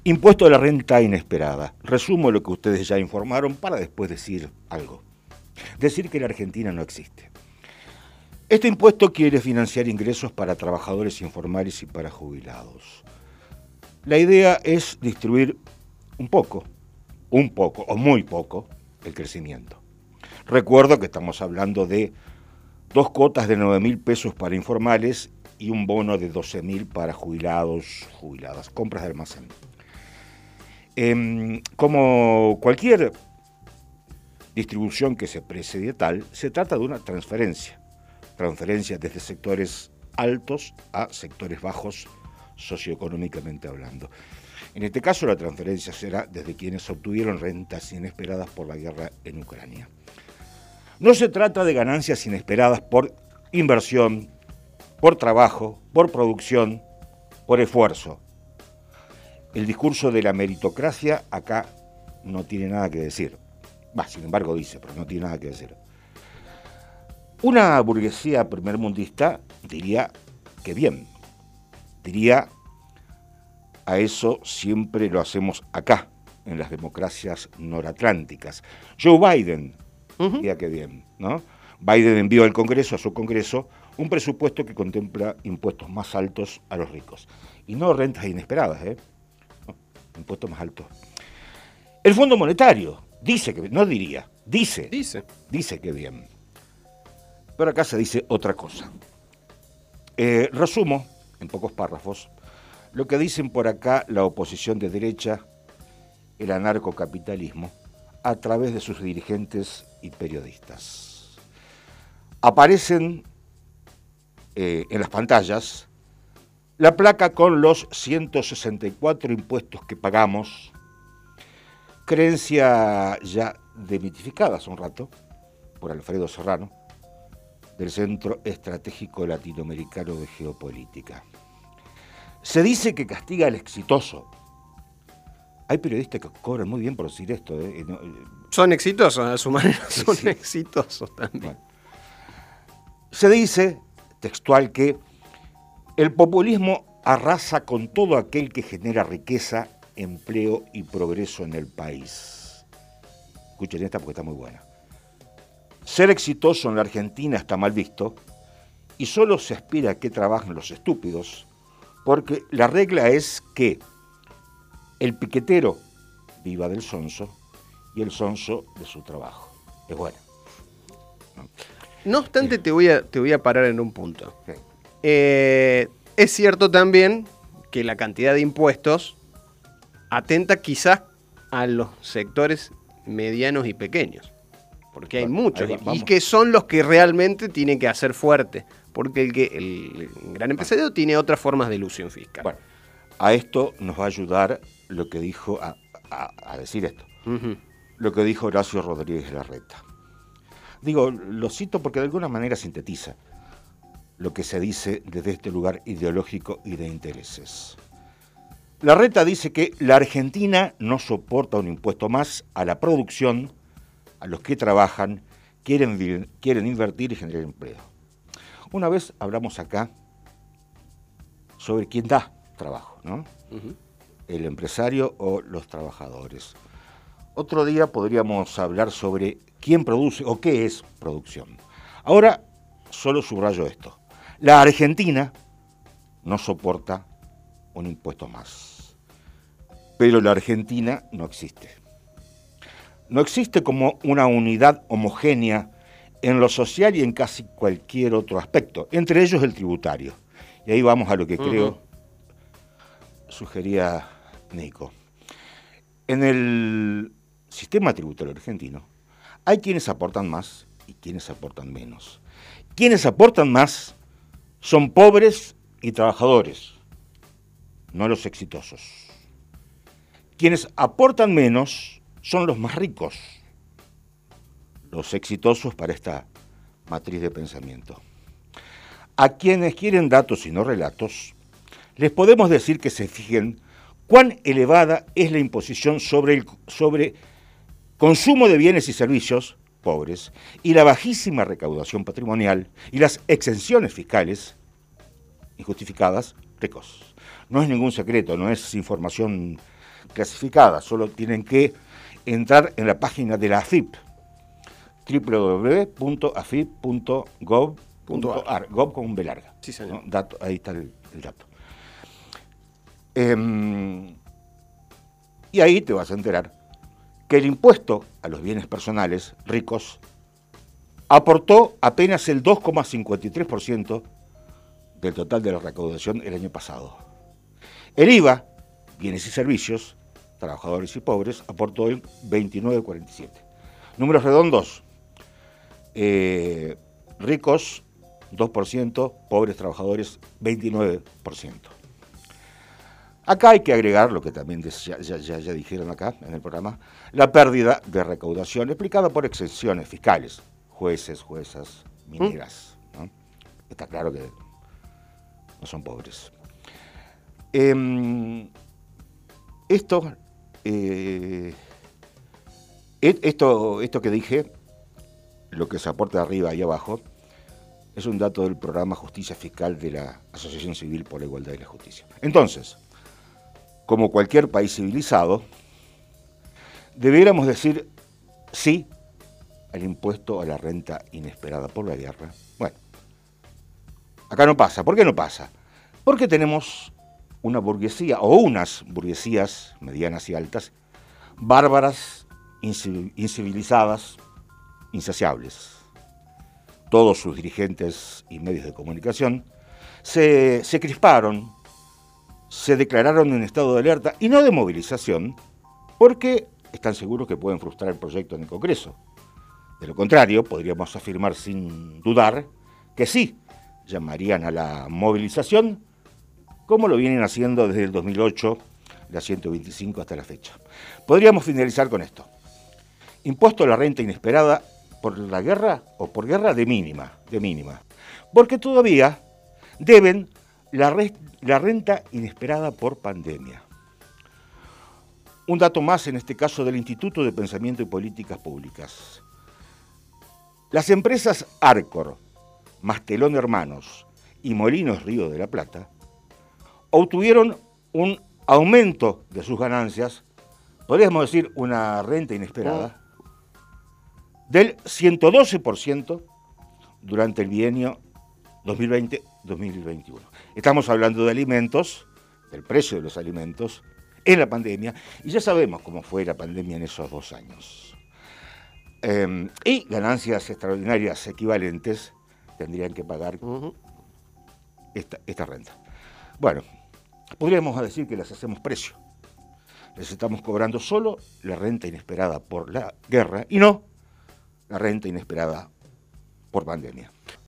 Impuesto a la renta inesperada. Resumo lo que ustedes ya informaron para después decir algo. Decir que la Argentina no existe. Este impuesto quiere financiar ingresos para trabajadores informales y para jubilados. La idea es distribuir un poco o muy poco el crecimiento. Recuerdo que estamos hablando de 2 cuotas de 9.000 pesos para informales y un bono de 12.000 para jubilados, jubiladas, compras de almacén. Como cualquier distribución que se precie de tal, se trata de una transferencia desde sectores altos a sectores bajos socioeconómicamente hablando. En este caso la transferencia será desde quienes obtuvieron rentas inesperadas por la guerra en Ucrania. No se trata de ganancias inesperadas por inversión, por trabajo, por producción, por esfuerzo. El discurso de la meritocracia acá no tiene nada que decir. Sin embargo dice, pero no tiene nada que decir. Una burguesía primermundista diría que bien. Diría, a eso siempre lo hacemos acá, en las democracias noratlánticas. Joe Biden diría que bien, ¿no? Biden envió al Congreso, a su Congreso, un presupuesto que contempla impuestos más altos a los ricos. Y no rentas inesperadas, No, impuestos más altos. El Fondo Monetario dice que, no diría, dice que bien. Pero acá se dice otra cosa. Resumo, en pocos párrafos, lo que dicen por acá la oposición de derecha, el anarcocapitalismo, a través de sus dirigentes y periodistas. Aparecen en las pantallas la placa con los 164 impuestos que pagamos, creencia ya demitificada hace un rato por Alfredo Serrano, del Centro Estratégico Latinoamericano de Geopolítica. Se dice que castiga al exitoso. Hay periodistas que cobran muy bien por decir esto. Son exitosos, a su manera son exitosos también. Bueno. Se dice, textual, que el populismo arrasa con todo aquel que genera riqueza, empleo y progreso en el país. Escuchen esta porque está muy buena. Ser exitoso en la Argentina está mal visto y solo se aspira a que trabajen los estúpidos, porque la regla es que el piquetero viva del sonso y el sonso de su trabajo. Es bueno. No obstante, te voy a parar en un punto. Sí. Es cierto también que la cantidad de impuestos atenta quizás a los sectores medianos y pequeños, porque hay muchos, y que son los que realmente tienen que hacer fuerte, porque el gran empresario tiene otras formas de ilusión fiscal. Bueno, a esto nos va a ayudar lo que dijo, a decir esto, lo que dijo Horacio Rodríguez Larreta. Digo, lo cito porque de alguna manera sintetiza lo que se dice desde este lugar ideológico y de intereses. Larreta dice que la Argentina no soporta un impuesto más a la producción, a los que trabajan, quieren invertir y generar empleo. Una vez hablamos acá sobre quién da trabajo, ¿no? El empresario o los trabajadores. Otro día podríamos hablar sobre quién produce o qué es producción. Ahora solo subrayo esto. La Argentina no soporta un impuesto más. Pero la Argentina no existe. No existe como una unidad homogénea en lo social y en casi cualquier otro aspecto, entre ellos el tributario. Y ahí vamos a lo que creo sugería Nico. En el sistema tributario argentino hay quienes aportan más y quienes aportan menos. Quienes aportan más son pobres y trabajadores, no los exitosos. Quienes aportan menos son los más ricos, los exitosos para esta matriz de pensamiento. A quienes quieren datos y no relatos, les podemos decir que se fijen cuán elevada es la imposición sobre consumo de bienes y servicios, pobres, y la bajísima recaudación patrimonial y las exenciones fiscales injustificadas, ricos. No es ningún secreto, no es información clasificada, solo tienen que entrar en la página de la AFIP, www.afip.gov.ar, gov con un B larga. Sí, señor. ¿No? Dato, ahí está el dato. Y ahí te vas a enterar que el impuesto a los bienes personales ricos aportó apenas el 2,53% del total de la recaudación el año pasado. El IVA, bienes y servicios, trabajadores y pobres, aportó el 29,47%. Números redondos, ricos 2%, pobres trabajadores 29%. Acá hay que agregar, lo que también ya dijeron acá en el programa, la pérdida de recaudación explicada por exenciones fiscales, jueces, juezas, mineras, ¿no? Está claro que no son pobres. Esto que dije, lo que se aporta arriba y abajo, es un dato del programa Justicia Fiscal de la Asociación Civil por la Igualdad y la Justicia. Entonces, como cualquier país civilizado, debiéramos decir sí al impuesto a la renta inesperada por la guerra. Bueno, acá no pasa. ¿Por qué no pasa? Porque tenemos una burguesía, o unas burguesías medianas y altas, bárbaras, incivilizadas, insaciables. Todos sus dirigentes y medios de comunicación se crisparon, se declararon en estado de alerta y no de movilización, porque están seguros que pueden frustrar el proyecto en el Congreso. De lo contrario, podríamos afirmar sin dudar que sí, llamarían a la movilización, como lo vienen haciendo desde el 2008, la 125 hasta la fecha. Podríamos finalizar con esto. Impuesto a la renta inesperada por la guerra o por guerra de mínima, porque todavía deben la renta inesperada por pandemia. Un dato más, en este caso, del Instituto de Pensamiento y Políticas Públicas. Las empresas Arcor, Mastelón Hermanos y Molinos Río de la Plata obtuvieron un aumento de sus ganancias, podríamos decir una renta inesperada, del 112% durante el bienio 2020-2021. Estamos hablando de alimentos, del precio de los alimentos en la pandemia, y ya sabemos cómo fue la pandemia en esos 2 años. Y ganancias extraordinarias equivalentes tendrían que pagar esta renta. Bueno, podríamos decir que las hacemos precio. Les estamos cobrando solo la renta inesperada por la guerra y no la renta inesperada por pandemia.